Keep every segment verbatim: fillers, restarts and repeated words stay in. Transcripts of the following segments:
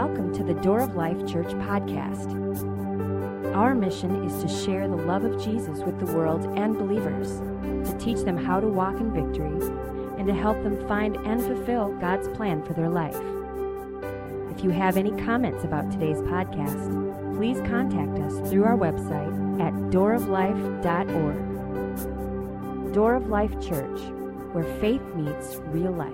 welcome to the Door of Life Church podcast. Our mission is to share the love of Jesus with the world and believers, to teach them how to walk in victory, and to help them find and fulfill God's plan for their life. If you have any comments about today's podcast, please contact us through our website at door of life dot org. Door of Life Church, where faith meets real life.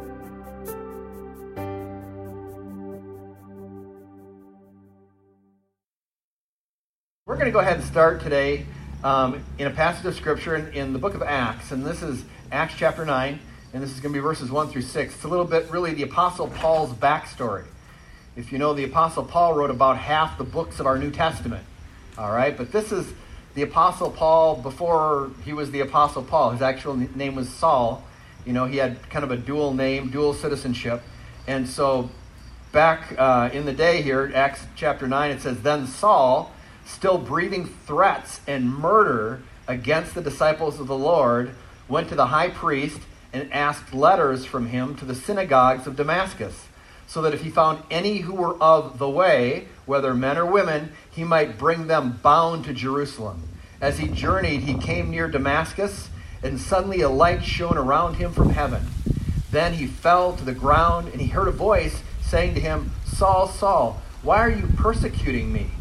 We're going to go ahead and start today um, in a passage of Scripture in, in the book of Acts, and this is Acts chapter nine, and this is going to be verses one through six. It's a little bit really the Apostle Paul's backstory. If you know, the Apostle Paul wrote about half the books of our New Testament, all right? But this is the Apostle Paul before he was the Apostle Paul. His actual name was Saul. You know, he had kind of a dual name, dual citizenship, and so back uh, in the day here, Acts chapter nine, it says, "Then Saul, still breathing threats and murder against the disciples of the Lord, went to the high priest and asked letters from him to the synagogues of Damascus, so that if he found any who were of the way, whether men or women, he might bring them bound to Jerusalem. As he journeyed, he came near Damascus, and suddenly a light shone around him from heaven. Then he fell to the ground, and he heard a voice saying to him, 'Saul, Saul, why are you persecuting me?'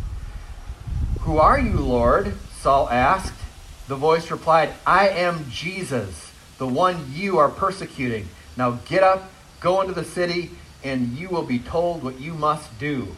'Who are you, Lord?' Saul asked. The voice replied, 'I am Jesus, the one you are persecuting. Now get up, go into the city, and you will be told what you must do.'"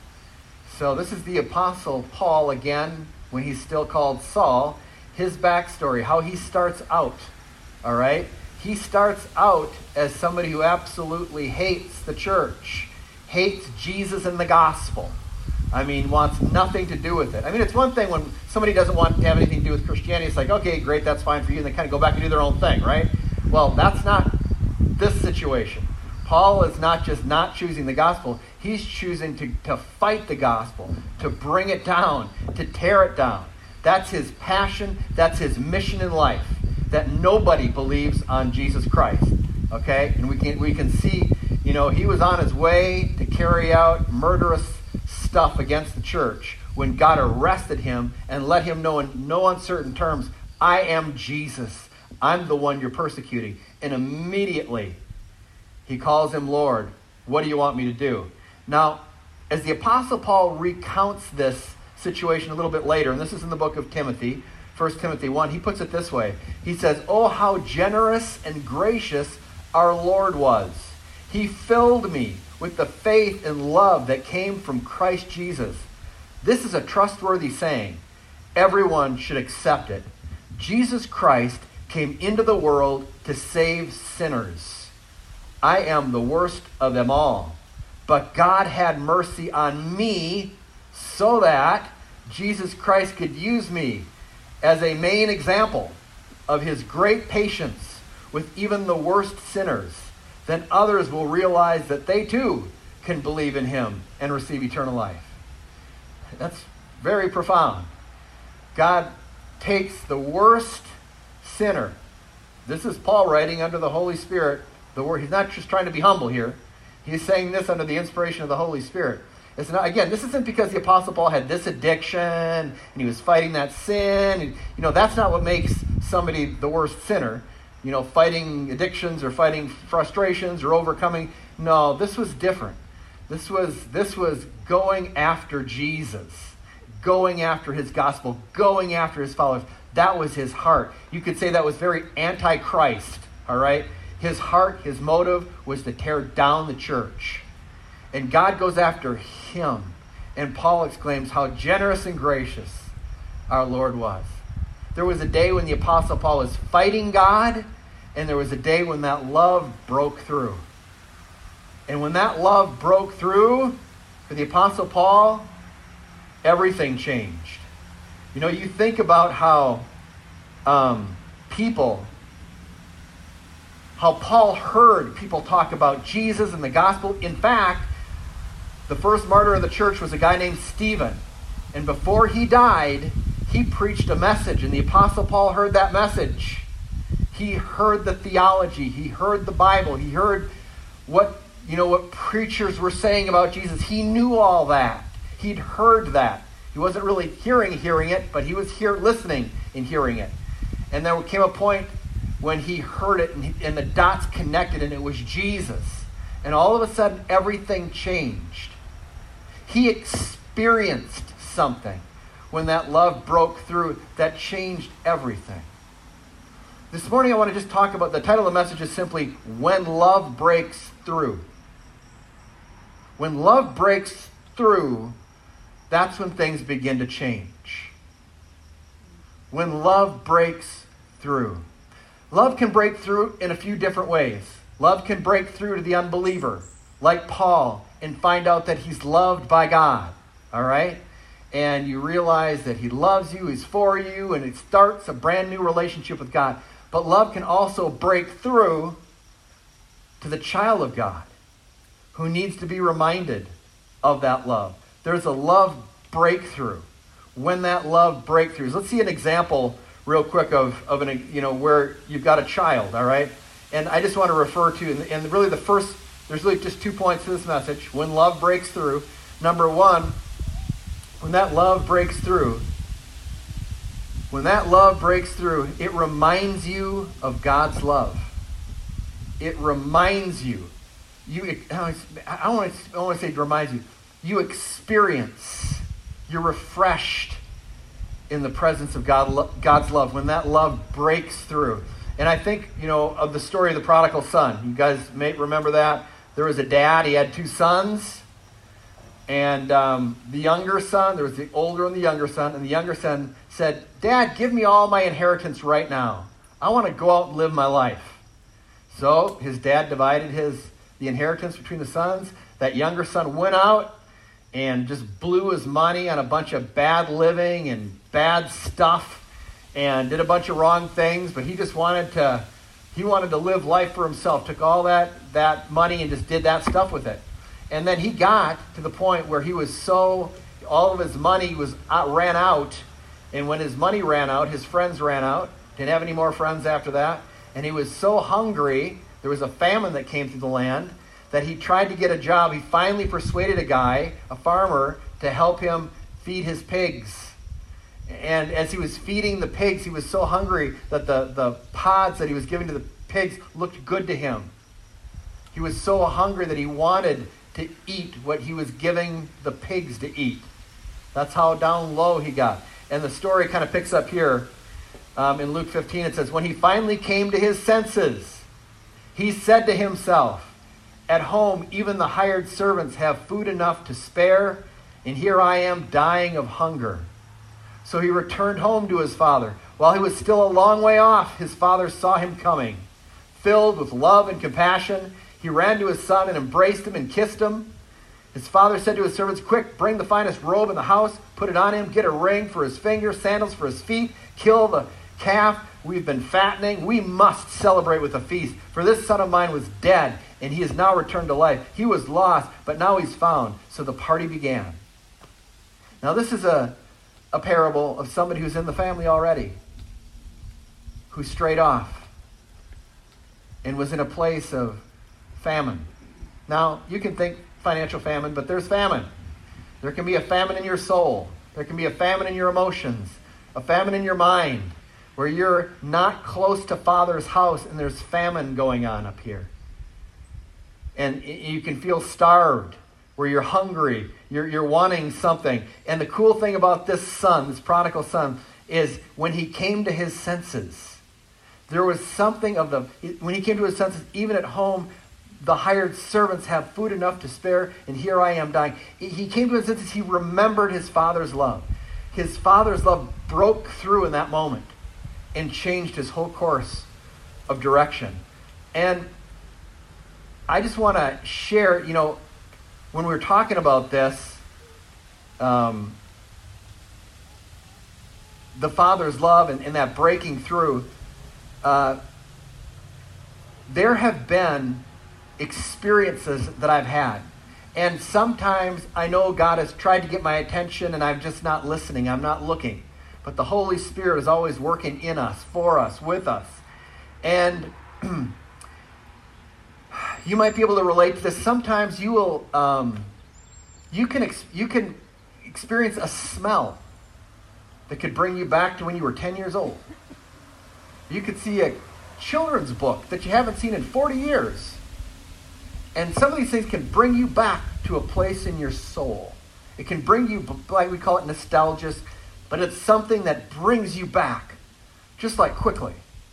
So this is the Apostle Paul again, when he's still called Saul, his backstory, how he starts out, all right? He starts out as somebody who absolutely hates the church, hates Jesus and the gospel. I mean, wants nothing to do with it. I mean, it's one thing when somebody doesn't want to have anything to do with Christianity. It's like, okay, great, that's fine for you, and they kind of go back and do their own thing, right? Well, that's not this situation. Paul is not just not choosing the gospel. He's choosing to, to fight the gospel, to bring it down, to tear it down. That's his passion. That's his mission in life, that nobody believes on Jesus Christ, okay? And we can, we can see, you know, he was on his way to carry out murderous stuff against the church when God arrested him and let him know in no uncertain terms, "I am Jesus. I'm the one you're persecuting." And immediately he calls him Lord. "What do you want me to do?" Now, as the Apostle Paul recounts this situation a little bit later, and this is in the book of Timothy, First Timothy one, he puts it this way. He says, "Oh, how generous and gracious our Lord was. He filled me with the faith and love that came from Christ Jesus. This is a trustworthy saying. Everyone should accept it. Jesus Christ came into the world to save sinners. I am the worst of them all. But God had mercy on me so that Jesus Christ could use me as a main example of his great patience with even the worst sinners. Then others will realize that they too can believe in him and receive eternal life." That's very profound. God takes the worst sinner. This is Paul writing under the Holy Spirit. The word, he's not just trying to be humble here. He's saying this under the inspiration of the Holy Spirit. It's not, again, this isn't because the Apostle Paul had this addiction and he was fighting that sin. And, you know, that's not what makes somebody the worst sinner. You know, fighting addictions or fighting frustrations or overcoming. No, this was different. This was this was going after Jesus, going after his gospel, going after his followers. That was his heart. You could say that was very anti-Christ, all right? His heart, his motive was to tear down the church. And God goes after him. And Paul exclaims how generous and gracious our Lord was. There was a day when the Apostle Paul was fighting God, and there was a day when that love broke through. And when that love broke through for the Apostle Paul, everything changed. You know, you think about how um, people, how Paul heard people talk about Jesus and the gospel. In fact, the first martyr of the church was a guy named Stephen. And before he died, he preached a message, and the Apostle Paul heard that message. He heard the theology. He heard the Bible. He heard what you know, what preachers were saying about Jesus. He knew all that. He'd heard that. He wasn't really hearing hearing it, but he was here listening and hearing it. And there came a point when he heard it and, he, and the dots connected and it was Jesus. And all of a sudden, everything changed. He experienced something when that love broke through that changed everything. This morning I want to just talk about, the title of the message is simply, When Love Breaks Through. When love breaks through, that's when things begin to change. When love breaks through. Love can break through in a few different ways. Love can break through to the unbeliever, like Paul, and find out that he's loved by God. All right? And you realize that he loves you, he's for you, and it starts a brand new relationship with God. But love can also break through to the child of God who needs to be reminded of that love. There's a love breakthrough. When that love breakthroughs. Let's see an example real quick of, of an, you know, where you've got a child, all right? And I just want to refer to, and, and really the first, there's really just two points to this message. When love breaks through. Number one, when that love breaks through, When that love breaks through, it reminds you of God's love. It reminds you. You, I don't want to, I want to say it reminds you. You experience. You're refreshed in the presence of God, God's love. When that love breaks through. And I think, you know, of the story of the prodigal son. You guys may remember that. There was a dad. He had two sons. And um, the younger son, there was the older and the younger son. And the younger son said, Dad, give me all my inheritance right now. I want to go out and live my life. So his dad divided his the inheritance between the sons. That younger son went out and just blew his money on a bunch of bad living and bad stuff and did a bunch of wrong things. But he just wanted to, he wanted to live life for himself. Took all that, that money and just did that stuff with it. And then he got to the point where he was so, all of his money was uh, ran out. And when his money ran out, his friends ran out. Didn't have any more friends after that. And he was so hungry, there was a famine that came through the land, that he tried to get a job. He finally persuaded a guy, a farmer, to help him feed his pigs. And as he was feeding the pigs, he was so hungry that the, the pods that he was giving to the pigs looked good to him. He was so hungry that he wanted to eat what he was giving the pigs to eat. That's how down low he got. And the story kind of picks up here um, in Luke fifteen. It says, when he finally came to his senses, he said to himself, at home, even the hired servants have food enough to spare, and here I am dying of hunger. So he returned home to his father. While he was still a long way off, his father saw him coming. Filled with love and compassion, he ran to his son and embraced him and kissed him. His father said to his servants, quick, bring the finest robe in the house, put it on him, get a ring for his finger, sandals for his feet, kill the calf we've been fattening. We must celebrate with a feast, for this son of mine was dead, and he is now returned to life. He was lost, but now he's found. So the party began. Now this is a, a parable of somebody who's in the family already, who strayed off and was in a place of famine. Now, you can think financial famine, but there's famine. There can be a famine in your soul. There can be a famine in your emotions, a famine in your mind, where you're not close to Father's house and there's famine going on up here. And you can feel starved, where you're hungry, you're, you're wanting something. And the cool thing about this son, this prodigal son, is when he came to his senses, there was something of the, when he came to his senses, even at home, the hired servants have food enough to spare, and here I am dying. He came to his senses, he remembered his father's love. His father's love broke through in that moment and changed his whole course of direction. And I just want to share, you know, when we were talking about this, um, the Father's love and, and that breaking through, uh, there have been experiences that I've had. And sometimes I know God has tried to get my attention and I'm just not listening, I'm not looking. But the Holy Spirit is always working in us, for us, with us. And You might be able to relate to this. Sometimes you will, um, you can ex- you can experience a smell that could bring you back to when you were ten years old. You could see a children's book that you haven't seen in forty years. And some of these things can bring you back to a place in your soul. It can bring you, like we call it nostalgia, but it's something that brings you back, just like quickly.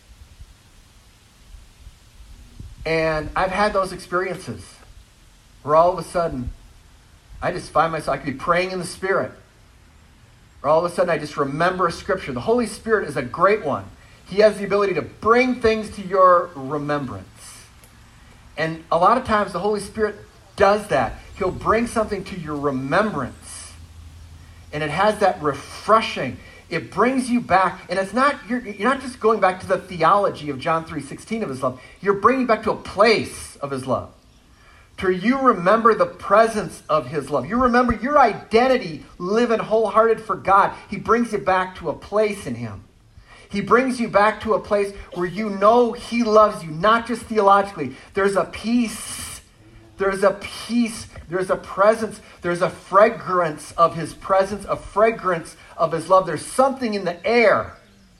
And I've had those experiences where all of a sudden, I just find myself, I could be praying in the Spirit, or all of a sudden I just remember a scripture. The Holy Spirit is a great one. He has the ability to bring things to your remembrance. And a lot of times the Holy Spirit does that. He'll bring something to your remembrance. And it has that refreshing. It brings you back. And it's not, you're, you're not just going back to the theology of John three sixteen of his love. You're bringing back to a place of his love. To you remember the presence of his love. You remember your identity living wholehearted for God. He brings you back to a place in him. He brings you back to a place where you know he loves you, not just theologically. There's a peace. There's a peace. There's a presence. There's a fragrance of his presence, a fragrance of his love. There's something in the air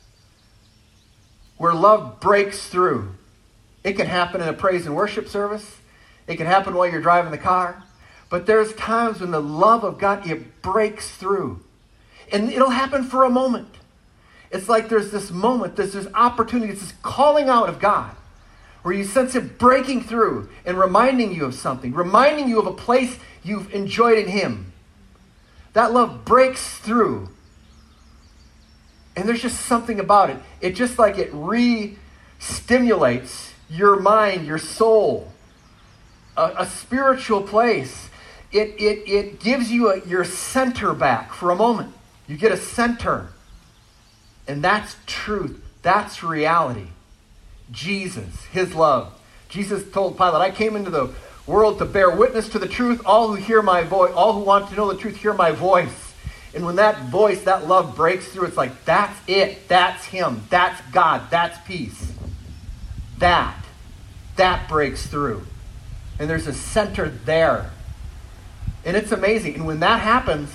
where love breaks through. It can happen in a praise and worship service. It can happen while you're driving the car. But there's times when the love of God, it breaks through. And it'll happen for a moment. It's like there's this moment, there's this opportunity, it's this calling out of God where you sense it breaking through and reminding you of something, reminding you of a place you've enjoyed in him. That love breaks through. And there's just something about it. It just like it re-stimulates your mind, your soul, a, a spiritual place. It, it, it gives you a, your center back for a moment. You get a center. And that's truth. That's reality. Jesus, his love. Jesus told Pilate, I came into the world to bear witness to the truth. All who hear my voice, all who want to know the truth, hear my voice. And when that voice, that love breaks through, it's like, that's it. That's him. That's God. That's peace. That. That breaks through. And there's a center there. And it's amazing. And when that happens,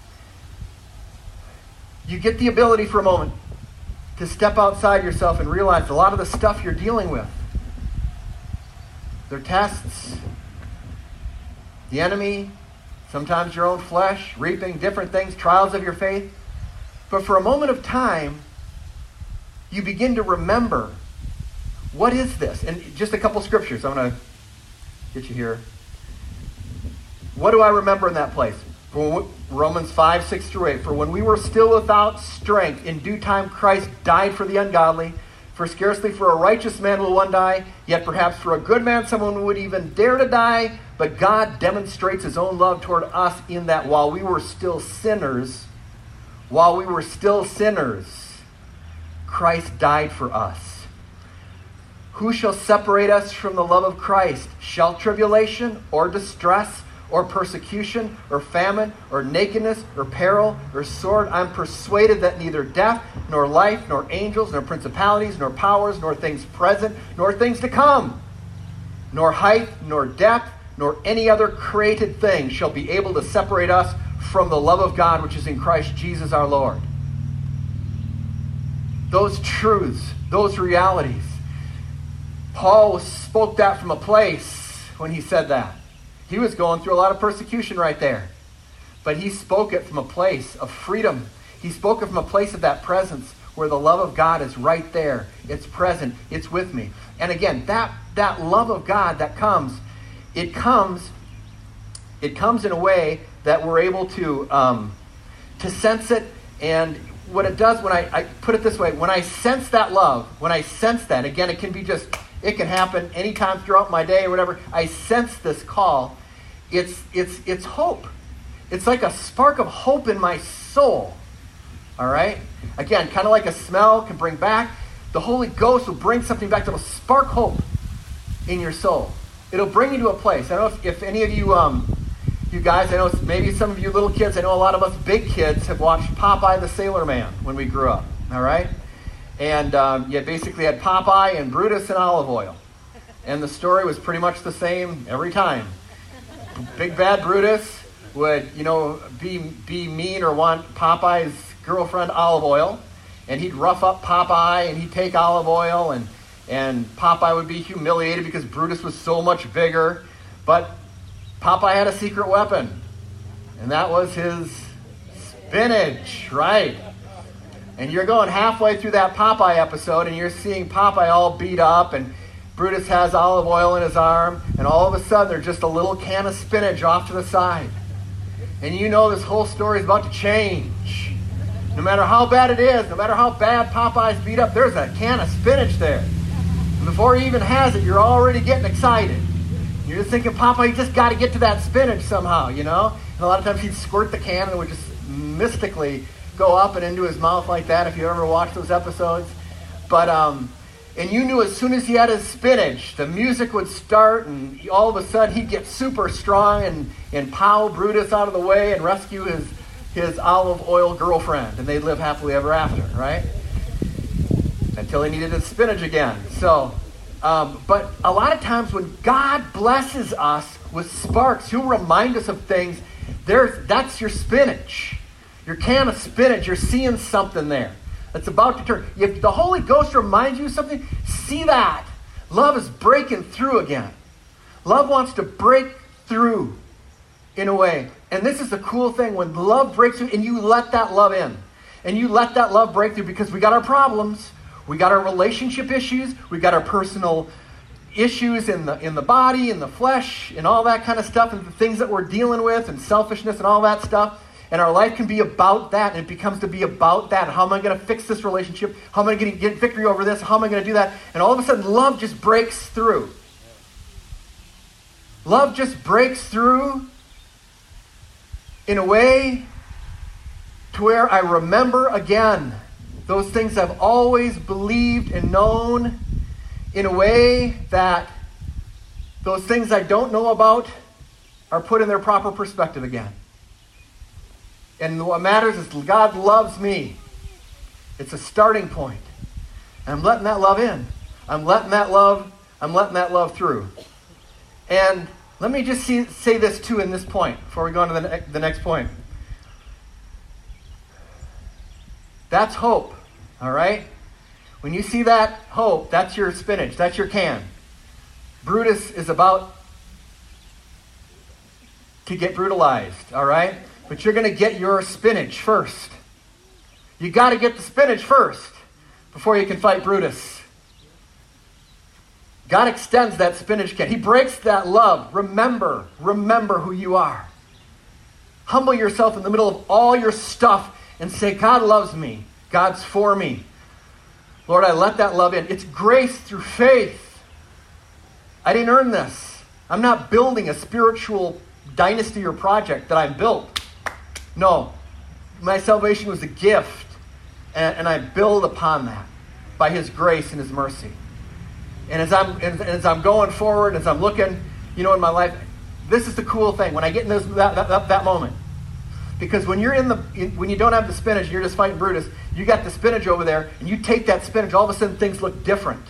you get the ability for a moment to step outside yourself and realize a lot of the stuff you're dealing with, they're tests. The enemy, sometimes your own flesh, reaping different things, trials of your faith. But for a moment of time, you begin to remember, what is this? And just a couple scriptures. I'm going to get you here. What do I remember in that place? Romans five, six through eight. For when we were still without strength, in due time Christ died for the ungodly. For scarcely for a righteous man will one die, yet perhaps for a good man someone would even dare to die. But God demonstrates his own love toward us in that while we were still sinners, while we were still sinners, Christ died for us. Who shall separate us from the love of Christ? Shall tribulation or distress or persecution, or famine, or nakedness, or peril, or sword? I'm persuaded that neither death, nor life, nor angels, nor principalities, nor powers, nor things present, nor things to come, nor height, nor depth, nor any other created thing shall be able to separate us from the love of God which is in Christ Jesus our Lord. Those truths, those realities. Paul spoke that from a place when he said that. He was going through a lot of persecution right there. But he spoke it from a place of freedom. He spoke it from a place of that presence where the love of God is right there. It's present. It's with me. And again, that, that love of God that comes, it comes, it comes in a way that we're able to, um, to sense it. And what it does when I, I put it this way, when I sense that love, when I sense that, again, it can be just, it can happen anytime throughout my day or whatever. I sense this call. It's it's it's hope. It's like a spark of hope in my soul. All right? Again, kind of like a smell can bring back. The Holy Ghost will bring something back that will spark hope in your soul. It'll bring you to a place. I don't know if, if any of you, um, you guys, I know maybe some of you little kids, I know a lot of us big kids have watched Popeye the Sailor Man when we grew up. All right? And um, you basically had Popeye and Brutus and olive oil. And the story was pretty much the same every time. Big bad Brutus would, you know, be be mean or want Popeye's girlfriend olive oil, and he'd rough up Popeye, and he'd take olive oil, and and Popeye would be humiliated because Brutus was so much bigger. But Popeye had a secret weapon, and that was his spinach, right? And you're going halfway through that Popeye episode, and you're seeing Popeye all beat up, and Brutus has olive oil in his arm, and all of a sudden there's just a little can of spinach off to the side. And you know this whole story is about to change. No matter how bad it is, no matter how bad Popeye's beat up, there's a can of spinach there. And before he even has it, you're already getting excited. You're just thinking, Popeye, you just got to get to that spinach somehow, you know? And a lot of times he'd squirt the can and it would just mystically go up and into his mouth like that, if you ever watched those episodes. But, um... And you knew as soon as he had his spinach, the music would start, and he, all of a sudden he'd get super strong and, and pow Brutus out of the way and rescue his, his olive oil girlfriend. And they'd live happily ever after, right? Until he needed his spinach again. So, um, but a lot of times when God blesses us with sparks, he'll remind us of things. There's, that's your spinach. Your can of spinach, you're seeing something there. That's about to turn. If the Holy Ghost reminds you of something, see that. Love is breaking through again. Love wants to break through in a way. And this is the cool thing. When love breaks through and you let that love in. And you let that love break through, because we got our problems. We got our relationship issues. We got our personal issues in the in the body, in the flesh, and all that kind of stuff. And the things that we're dealing with, and selfishness and all that stuff. And our life can be about that, and it becomes to be about that. How am I going to fix this relationship? How am I going to get victory over this? How am I going to do that? And all of a sudden, love just breaks through. Love just breaks through in a way to where I remember again those things I've always believed and known, in a way that those things I don't know about are put in their proper perspective again. And what matters is God loves me. It's a starting point. And I'm letting that love in. I'm letting that love, I'm letting that love through. And let me just see, say this too in this point, before we go on to the, ne- the next point. That's hope, all right? When you see that hope, that's your spinach, that's your can. Brutus is about to get brutalized, all right? But you're going to get your spinach first. You got to get the spinach first before you can fight Brutus. God extends that spinach can. He breaks that love. Remember, remember who you are. Humble yourself in the middle of all your stuff and say, God loves me. God's for me. Lord, I let that love in. It's grace through faith. I didn't earn this. I'm not building a spiritual dynasty or project that I built. No, my salvation was a gift, and, and I build upon that by his grace and his mercy. And as I'm and as I'm going forward, as I'm looking, you know, in my life, this is the cool thing when I get in those, that, that that moment. Because when you're in the in, when you don't have the spinach, you're just fighting Brutus. You got the spinach over there, and you take that spinach. All of a sudden, things look different.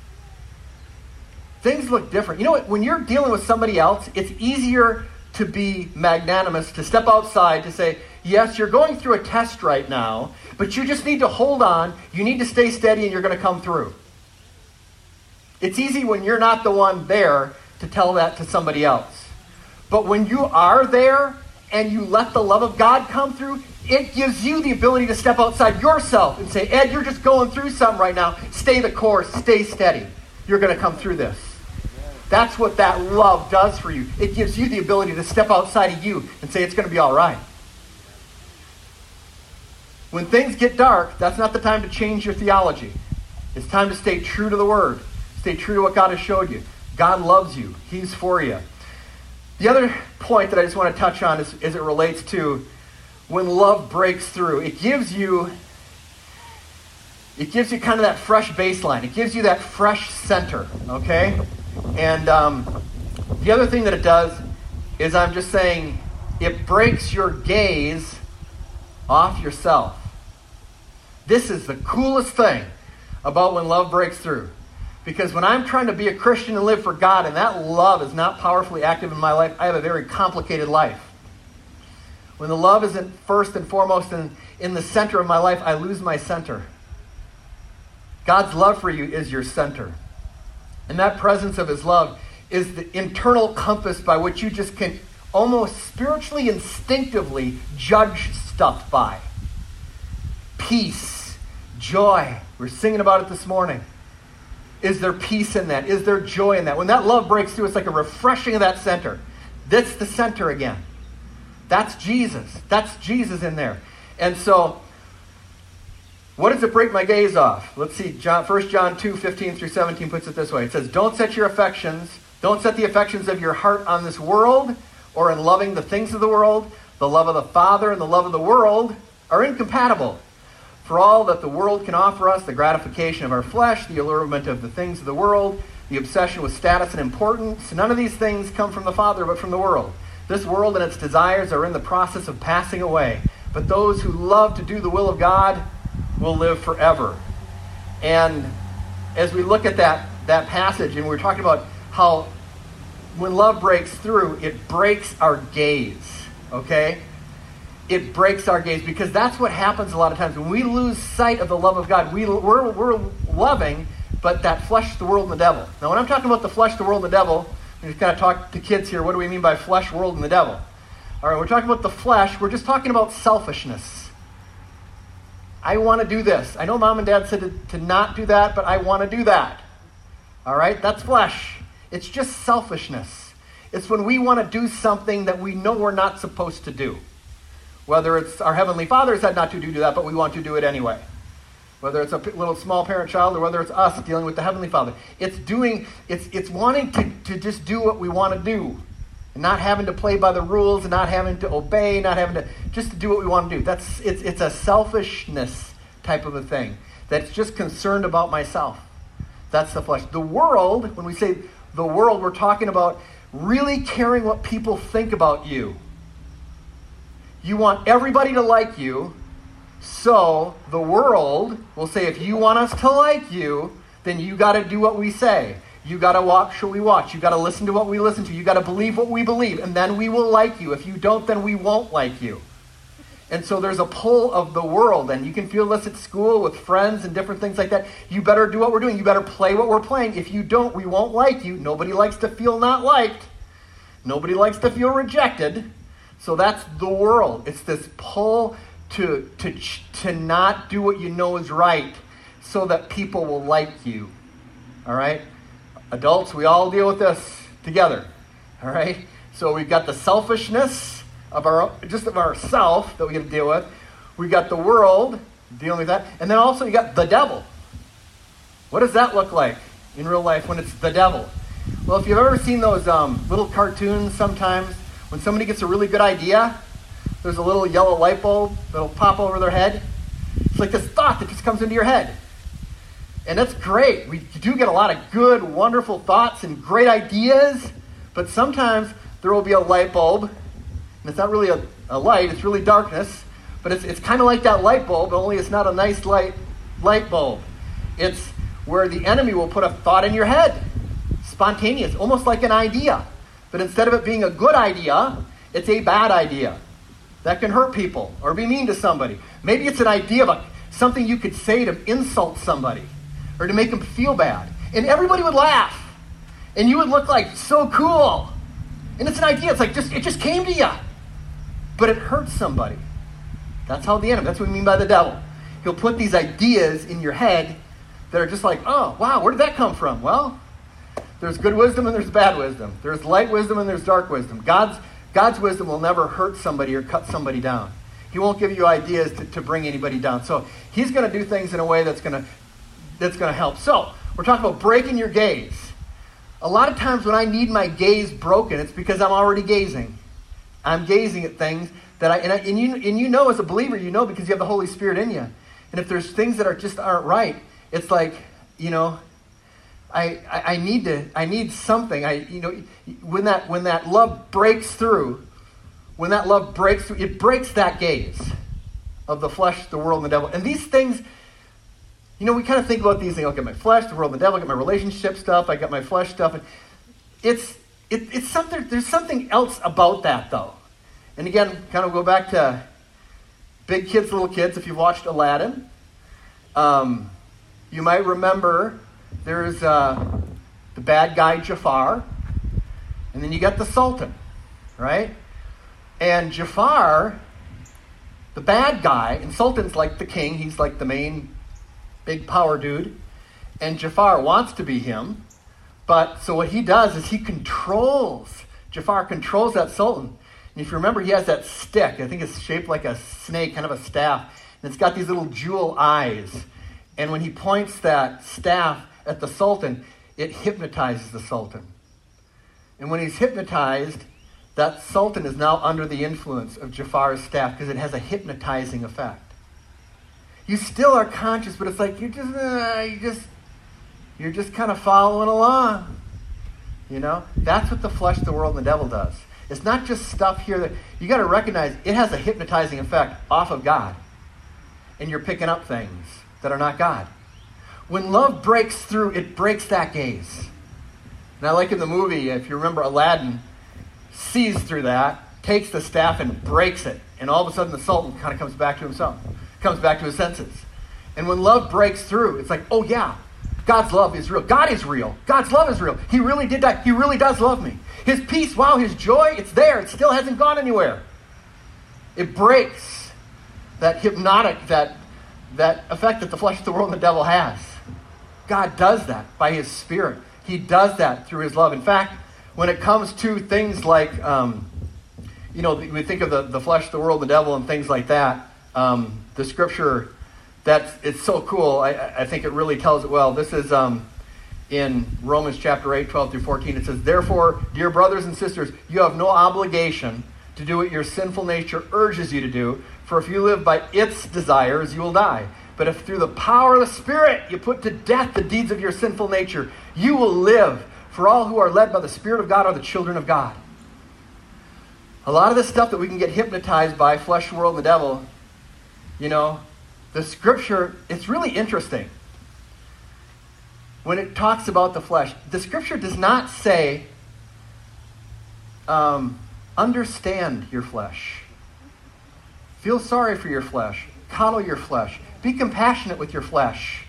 Things look different. You know what? When you're dealing with somebody else, it's easier to be magnanimous, to step outside, to say, yes, you're going through a test right now, but you just need to hold on, you need to stay steady, and you're going to come through. It's easy when you're not the one there to tell that to somebody else. But when you are there, and you let the love of God come through, it gives you the ability to step outside yourself and say, Ed, you're just going through something right now. Stay the course, stay steady. You're going to come through this. That's what that love does for you. It gives you the ability to step outside of you and say, it's going to be all right. When things get dark, that's not the time to change your theology. It's time to stay true to the Word. Stay true to what God has showed you. God loves you. He's for you. The other point that I just want to touch on is as it relates to when love breaks through. It gives you, it gives you kind of that fresh baseline. It gives you that fresh center, okay? And um, the other thing that it does is I'm just saying it breaks your gaze off yourself. This is the coolest thing about when love breaks through. Because when I'm trying to be a Christian and live for God and that love is not powerfully active in my life, I have a very complicated life. When the love isn't first and foremost in, in the center of my life, I lose my center. God's love for you is your center. And that presence of his love is the internal compass by which you just can almost spiritually, instinctively judge stuff by. Peace, joy. We're singing about it this morning. Is there peace in that? Is there joy in that? When that love breaks through, it's like a refreshing of that center. That's the center again. That's Jesus. That's Jesus in there. And so, what does it break my gaze off? Let's see. John, First John two, fifteen through seventeen puts it this way. It says, don't set your affections, don't set the affections of your heart on this world or in loving the things of the world. The love of the Father and the love of the world are incompatible. For all that the world can offer us, the gratification of our flesh, the allurement of the things of the world, the obsession with status and importance, none of these things come from the Father but from the world. This world and its desires are in the process of passing away. But those who love to do the will of God will live forever. And as we look at that, that passage, and we're talking about how when love breaks through, it breaks our gaze, okay? It breaks our gaze, because that's what happens a lot of times. When we lose sight of the love of God, we, we're, we're loving, but that flesh, the world, and the devil. Now, when I'm talking about the flesh, the world, and the devil, we just kind of talk to kids here, what do we mean by flesh, world, and the devil? All right, we're talking about the flesh. We're just talking about selfishness. I want to do this. I know mom and dad said to, to not do that, but I want to do that. All right, that's flesh. It's just selfishness. It's when we want to do something that we know we're not supposed to do. Whether it's our Heavenly Father said not to do that, but we want to do it anyway. Whether it's a little small parent child or whether it's us dealing with the Heavenly Father. It's doing, it's it's wanting to, to just do what we want to do. And not having to play by the rules, and not having to obey, not having to, just to do what we want to do. That's it's it's a selfishness type of a thing. That's just concerned about myself. That's the flesh. The world, when we say the world, we're talking about really caring what people think about you. You want everybody to like you, so the world will say, if you want us to like you, then you got to do what we say. You got to watch what we watch. You got to listen to what we listen to. You got to believe what we believe, and then we will like you. If you don't, then we won't like you. And so there's a pull of the world, and you can feel this at school with friends and different things like that. You better do what we're doing. You better play what we're playing. If you don't, we won't like you. Nobody likes to feel not liked. Nobody likes to feel rejected. So that's the world. It's this pull to, to, to not do what you know is right so that people will like you. All right? Adults, we all deal with this together. All right? So we've got the selfishness of our just of ourself that we got to deal with. We got the world dealing with that. And then also you got the devil. What does that look like in real life when it's the devil? Well, if you've ever seen those um, little cartoons sometimes, when somebody gets a really good idea, there's a little yellow light bulb that'll pop over their head. It's like this thought that just comes into your head. And that's great. We do get a lot of good, wonderful thoughts and great ideas, but sometimes there will be a light bulb, and it's not really a, a light, it's really darkness, but it's it's kind of like that light bulb, only it's not a nice light light bulb. It's where the enemy will put a thought in your head, spontaneous, almost like an idea. But instead of it being a good idea, it's a bad idea that can hurt people or be mean to somebody. Maybe it's an idea of a, something you could say to insult somebody or to make them feel bad. And everybody would laugh. And you would look like so cool. And it's an idea. It's like just it just came to you. But it hurts somebody. That's how the enemy, that's what we mean by the devil. He'll put these ideas in your head that are just like, oh, wow, where did that come from? Well, there's good wisdom and there's bad wisdom. There's light wisdom and there's dark wisdom. God's God's wisdom will never hurt somebody or cut somebody down. He won't give you ideas to, to bring anybody down. So he's going to do things in a way that's going to that's going to help. So we're talking about breaking your gaze. A lot of times when I need my gaze broken, it's because I'm already gazing. I'm gazing at things that I and, I, and you and you know as a believer, you know because you have the Holy Spirit in you. And if there's things that are just aren't right, it's like, you know, I, I, I need to I need something. I you know when that when that love breaks through, when that love breaks through, it breaks that gaze of the flesh, the world, and the devil. And these things, You know, we kind of think about these things. I'll get my flesh, the world, and the devil. I got my relationship stuff. I got my flesh stuff. And it's it, it's something. There's something else about that, though. And again, kind of go back to big kids, little kids. If you've watched Aladdin, um, you might remember there's uh, the bad guy Jafar, and then you got the Sultan, right? And Jafar, the bad guy, and Sultan's like the king. He's like the main big power dude. And Jafar wants to be him. But so what he does is he controls, Jafar controls that Sultan. And if you remember, he has that stick. I think it's shaped like a snake, kind of a staff. And it's got these little jewel eyes. And when he points that staff at the Sultan, it hypnotizes the Sultan. And when he's hypnotized, that Sultan is now under the influence of Jafar's staff because it has a hypnotizing effect. You still are conscious, but it's like you're just, uh, you just, you're just kind of following along. You know, that's what the flesh, the world, and the devil does. It's not just stuff here that you got to recognize. It has a hypnotizing effect off of God, and you're picking up things that are not God. When love breaks through, it breaks that gaze. And I like in the movie, if you remember, Aladdin sees through that, takes the staff and breaks it, and all of a sudden the Sultan kind of comes back to himself, comes back to his senses. And when love breaks through, it's like, oh yeah, God's love is real. God is real. God's love is real. He really did that. He really does love me. His peace, wow, his joy, it's there. It still hasn't gone anywhere. It breaks that hypnotic, that, that effect that the flesh, the world, and the devil has. God does that by his Spirit. He does that through his love. In fact, when it comes to things like, um, you know, we think of the, the flesh, the world, the devil, and things like that, um, the scripture, that's, it's so cool. I, I think it really tells it well. This is um, in Romans chapter eight, twelve through fourteen. It says, therefore, dear brothers and sisters, you have no obligation to do what your sinful nature urges you to do, for if you live by its desires, you will die. But if through the power of the Spirit you put to death the deeds of your sinful nature, you will live. For all who are led by the Spirit of God are the children of God. A lot of this stuff that we can get hypnotized by, flesh, world, and the devil, you know, the scripture, it's really interesting. When it talks about the flesh, the scripture does not say, um, understand your flesh. Feel sorry for your flesh. Coddle your flesh. Be compassionate with your flesh.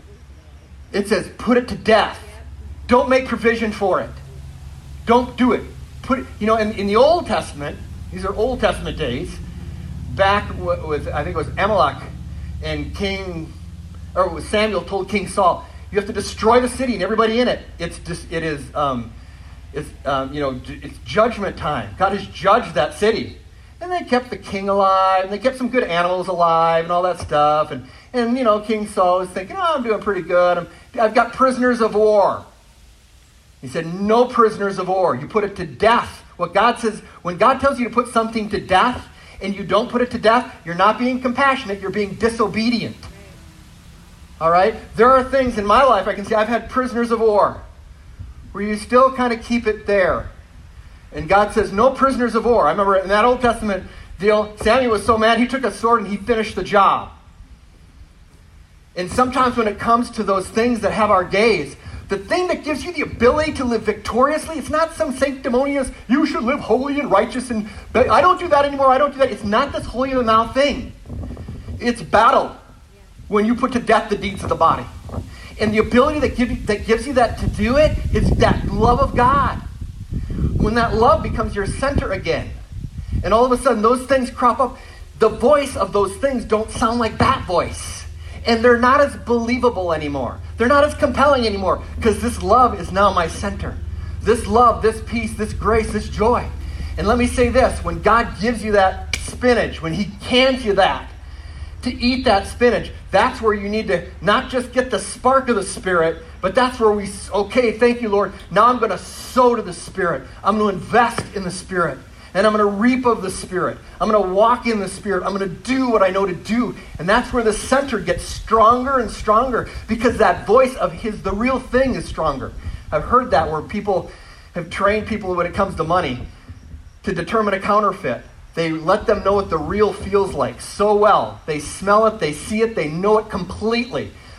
It says, put it to death. Don't make provision for it. Don't do it. Put it, you know, in, in the Old Testament, these are Old Testament days, back with, I think it was Amalek, and King, or it was Samuel told King Saul, you have to destroy the city and everybody in it. It's just, it is, um, it's, um, you know, it's judgment time. God has judged that city. And they kept the king alive, and they kept some good animals alive, and all that stuff. And, and you know, King Saul was thinking, oh, I'm doing pretty good. I'm, I've got prisoners of war. He said, no prisoners of war. You put it to death. What God says, when God tells you to put something to death, and you don't put it to death, you're not being compassionate, you're being disobedient. All right? There are things in my life I can say, I've had prisoners of war, where you still kind of keep it there. And God says, no prisoners of war. I remember in that Old Testament deal, Samuel was so mad, he took a sword and he finished the job. And sometimes when it comes to those things that have our gaze, the thing that gives you the ability to live victoriously, it's not some sanctimonious, you should live holy and righteous, and I don't do that anymore, I don't do that. It's not this holier than thou thing. It's battle when you put to death the deeds of the body. And the ability that, give you, that gives you that to do it is that love of God. When that love becomes your center again, and all of a sudden those things crop up, the voice of those things don't sound like that voice. And they're not as believable anymore. They're not as compelling anymore, because this love is now my center. This love, this peace, this grace, this joy. And let me say this, when God gives you that spinach, when he cans you that, to eat that spinach, that's where you need to not just get the spark of the Spirit, but that's where we, okay, thank you, Lord. Now I'm going to sow to the Spirit. I'm going to invest in the Spirit. And I'm going to reap of the Spirit. I'm going to walk in the Spirit. I'm going to do what I know to do. And that's where the center gets stronger and stronger, because that voice of his, the real thing, is stronger. I've heard that where people have trained people when it comes to money to determine a counterfeit. They let them know what the real feels like so well. They smell it, they see it, they know it completely.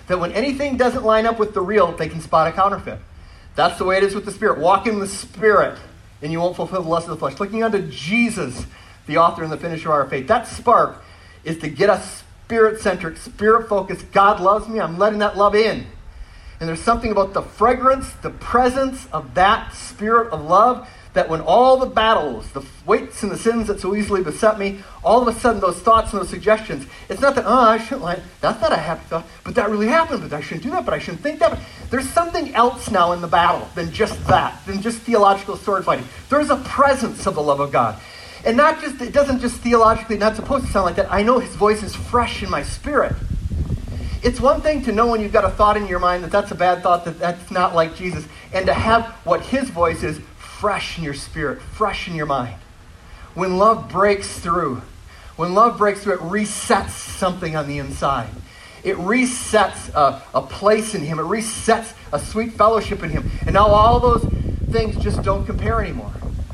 that when anything doesn't line up with the real, they can spot a counterfeit. That's the way it is with the Spirit. Walk in the Spirit, and you won't fulfill the lust of the flesh. Looking unto Jesus, the author and the finisher of our faith. That spark is to get us Spirit-centric, Spirit-focused. God loves me. I'm letting that love in. And there's something about the fragrance, the presence of that Spirit of love, that when all the battles, the weights and the sins that so easily beset me, all of a sudden those thoughts and those suggestions, it's not that, oh, I shouldn't lie. That's not a happy thought. But that really happened. But I shouldn't do that. But I shouldn't think that. But there's something else now in the battle than just that, than just theological sword fighting. There's a presence of the love of God. And not just, it doesn't just theologically, not supposed to sound like that. I know his voice is fresh in my spirit. It's one thing to know when you've got a thought in your mind that that's a bad thought, that that's not like Jesus, and to have what his voice is fresh in your spirit, fresh in your mind. When love breaks through, when love breaks through, it resets something on the inside. It resets a, a place in him. It resets a sweet fellowship in him. And now all those things just don't compare anymore.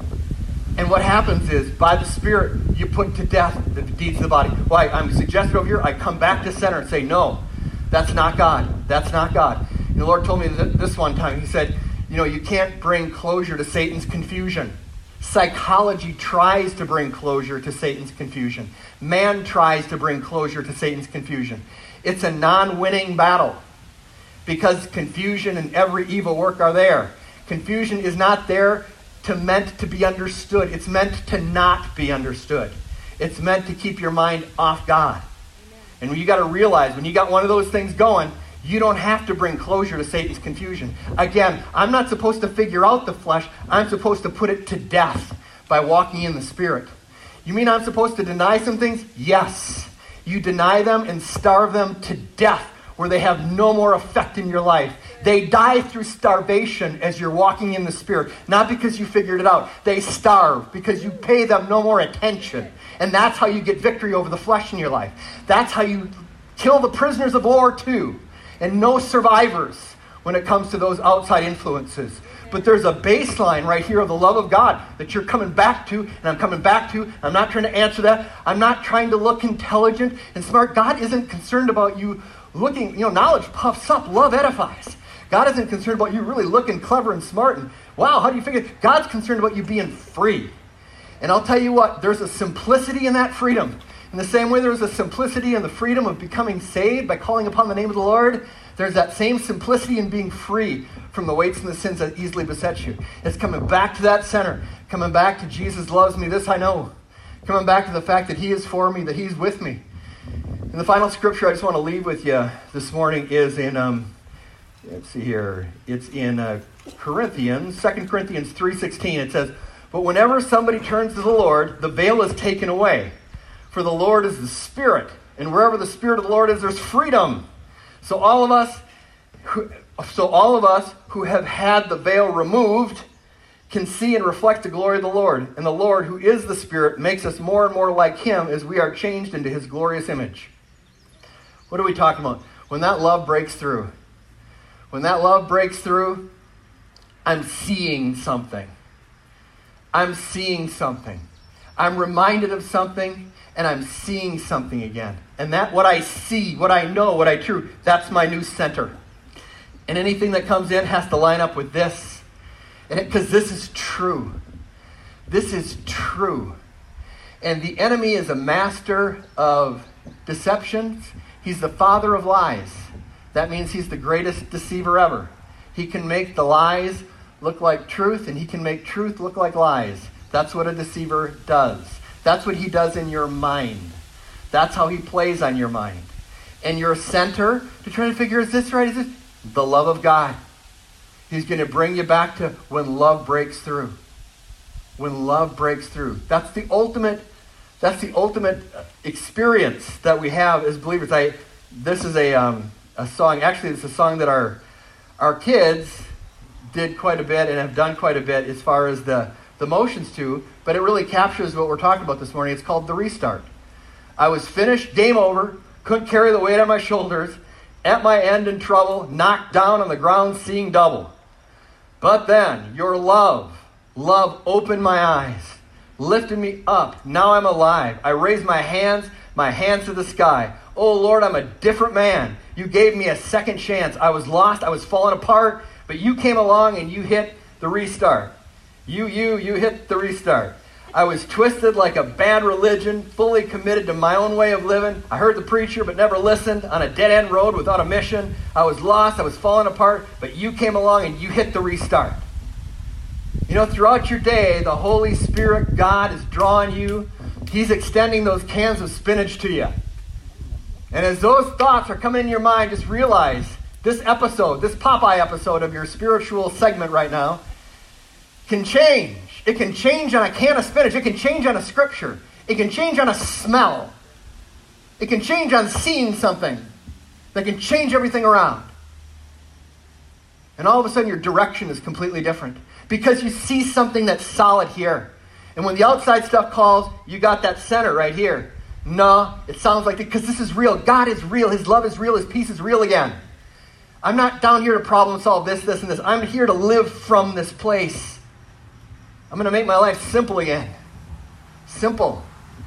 And what happens is, by the Spirit, you put to death the deeds of the body. Why? I'm suggested over here, I come back to center and say, no, that's not God. That's not God. And the Lord told me this one time. He said, you know, you can't bring closure to Satan's confusion. Psychology tries to bring closure to Satan's confusion. Man tries to bring closure to Satan's confusion. It's a non-winning battle because confusion and every evil work are there. Confusion is not there to meant to be understood. It's meant to not be understood. It's meant to keep your mind off God. And when you got to realize, when you got one of those things going, you don't have to bring closure to Satan's confusion. Again, I'm not supposed to figure out the flesh. I'm supposed to put it to death by walking in the Spirit. You mean I'm supposed to deny some things? Yes. You deny them and starve them to death where they have no more effect in your life. They die through starvation as you're walking in the Spirit. Not because you figured it out. They starve because you pay them no more attention. And that's how you get victory over the flesh in your life. That's how you kill the prisoners of war too. And no survivors when it comes to those outside influences. But there's a baseline right here of the love of God that you're coming back to, and I'm coming back to. I'm not trying to answer that. I'm not trying to look intelligent and smart. God isn't concerned about you looking, you know, knowledge puffs up, love edifies. God isn't concerned about you really looking clever and smart and, wow, how do you figure? God's concerned about you being free. And I'll tell you what, there's a simplicity in that freedom. In the same way there's a simplicity in the freedom of becoming saved by calling upon the name of the Lord, there's that same simplicity in being free from the weights and the sins that easily beset you. It's coming back to that center. Coming back to Jesus loves me, this I know. Coming back to the fact that he is for me, that he's with me. And the final scripture I just want to leave with you this morning is in, um, let's see here, it's in uh, Corinthians, Second Corinthians three sixteen. It says, but whenever somebody turns to the Lord, the veil is taken away. For the Lord is the Spirit, and wherever the Spirit of the Lord is, there's freedom. So all of us, who, so all of us who have had the veil removed can see and reflect the glory of the Lord. And the Lord, who is the Spirit, makes us more and more like him as we are changed into his glorious image. What are we talking about? When that love breaks through. When that love breaks through, I'm seeing something. I'm seeing something. I'm reminded of something, and I'm seeing something again. And that what I see, what I know, what I true, that's my new center. And anything that comes in has to line up with this. Because this is true. This is true. And the enemy is a master of deceptions. He's the father of lies. That means he's the greatest deceiver ever. He can make the lies look like truth, and he can make truth look like lies. That's what a deceiver does. That's what he does in your mind. That's how he plays on your mind. And your center to try to figure, is this right? Is this? The love of God. He's going to bring you back to when love breaks through. When love breaks through. That's the ultimate, that's the ultimate experience that we have as believers. I, this is a um, a song. Actually, it's a song that our our kids did quite a bit and have done quite a bit as far as the, the motions to, but it really captures what we're talking about this morning. It's called The Restart. I was finished, game over, couldn't carry the weight on my shoulders, at my end in trouble, knocked down on the ground, seeing double. But then, your love, love opened my eyes, lifted me up. Now I'm alive. I raise my hands, my hands to the sky. Oh, Lord, I'm a different man. You gave me a second chance. I was lost. I was falling apart. But you came along and you hit the restart. You, you, you hit the restart. I was twisted like a bad religion, fully committed to my own way of living. I heard the preacher but never listened, on a dead-end road without a mission. I was lost. I was falling apart. But you came along and you hit the restart. You know, throughout your day, the Holy Spirit, God, is drawing you. He's extending those cans of spinach to you. And as those thoughts are coming in your mind, just realize this episode, this Popeye episode of your spiritual segment right now, can change. It can change on a can of spinach. It can change on a scripture. It can change on a smell. It can change on seeing something that can change everything around. And all of a sudden your direction is completely different because you see something that's solid here. And when the outside stuff calls, you got that center right here. No, it sounds like it because this is real. God is real. His love is real. His peace is real again. I'm not down here to problem solve this, this, and this. I'm here to live from this place. I'm going to make my life simple again. Simple.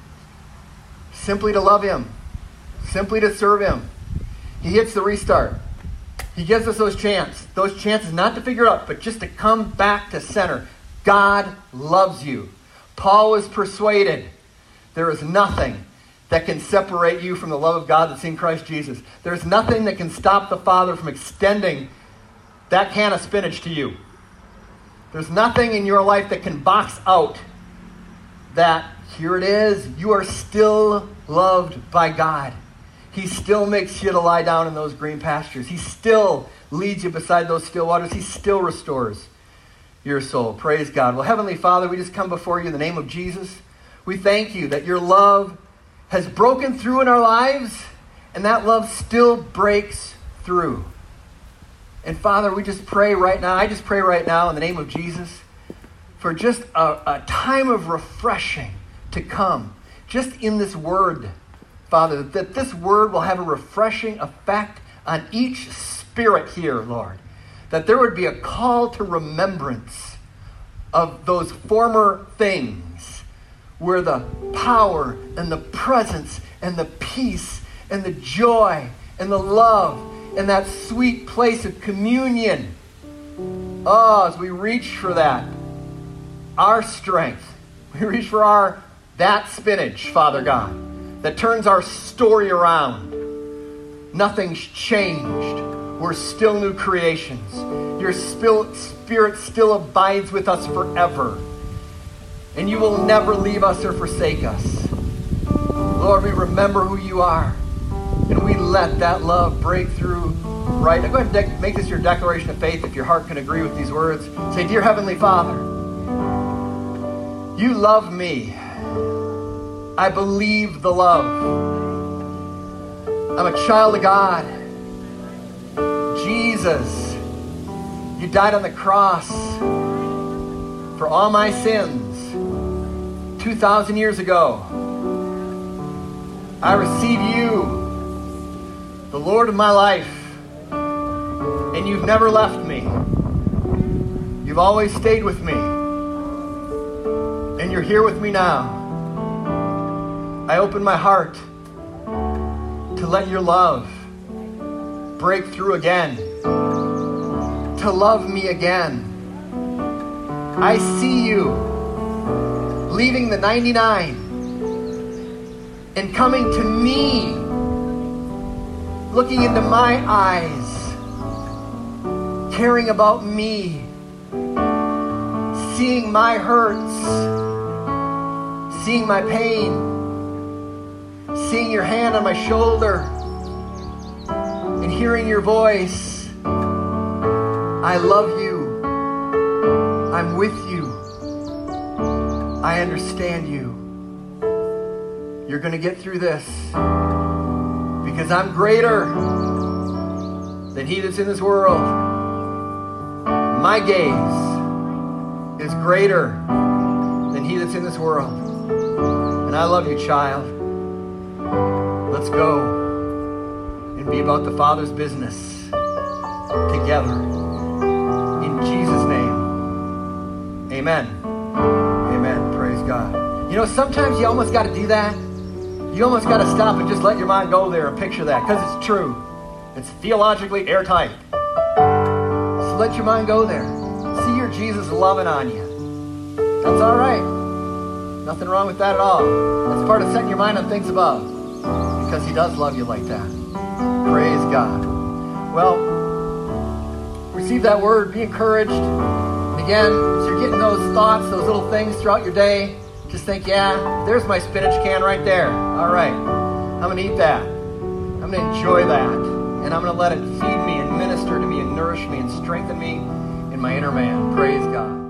Simply to love Him. Simply to serve Him. He hits the restart. He gives us those chances. Those chances not to figure out, but just to come back to center. God loves you. Paul was persuaded there is nothing that can separate you from the love of God that's in Christ Jesus. There's nothing that can stop the Father from extending that can of spinach to you. There's nothing in your life that can box out that, here it is, you are still loved by God. He still makes you to lie down in those green pastures. He still leads you beside those still waters. He still restores your soul. Praise God. Well, Heavenly Father, we just come before you in the name of Jesus. We thank you that your love has broken through in our lives, and that love still breaks through. And Father, we just pray right now, I just pray right now in the name of Jesus for just a, a time of refreshing to come, just in this word, Father, that this word will have a refreshing effect on each spirit here, Lord. That there would be a call to remembrance of those former things where the power and the presence and the peace and the joy and the love and that sweet place of communion. Oh, as we reach for that, our strength, we reach for our that spinach, Father God, that turns our story around. Nothing's changed. We're still new creations. Your Spirit still abides with us forever. And you will never leave us or forsake us. Lord, we remember who you are. And we let that love break through right now. Go ahead and de- make this your declaration of faith if your heart can agree with these words. Say, Dear Heavenly Father, you love me. I believe the love. I'm a child of God. Jesus, you died on the cross for all my sins two thousand years ago. I receive you, the Lord of my life, and you've never left me. You've always stayed with me, and you're here with me now. I open my heart to let your love break through again, to love me again. I see you leaving the ninety-nine and coming to me, looking into my eyes, caring about me, seeing my hurts, seeing my pain, seeing your hand on my shoulder, and hearing your voice. I love you. I'm with you. I understand you. You're going to get through this because I'm greater than he that's in this world. My gaze is greater than he that's in this world. And I love you, child. Let's go and be about the Father's business together. In Jesus' name, amen. Amen. Praise God. You know, sometimes you almost got to do that. You almost got to stop and just let your mind go there and picture that, because it's true. It's theologically airtight. So let your mind go there. See your Jesus loving on you. That's all right. Nothing wrong with that at all. That's part of setting your mind on things above, because he does love you like that. Praise God. Well, receive that word. Be encouraged. And again, as you're getting those thoughts, those little things throughout your day, just think, yeah, there's my spinach can right there. All right. I'm going to eat that. I'm going to enjoy that. And I'm going to let it feed me and minister to me and nourish me and strengthen me in my inner man. Praise God.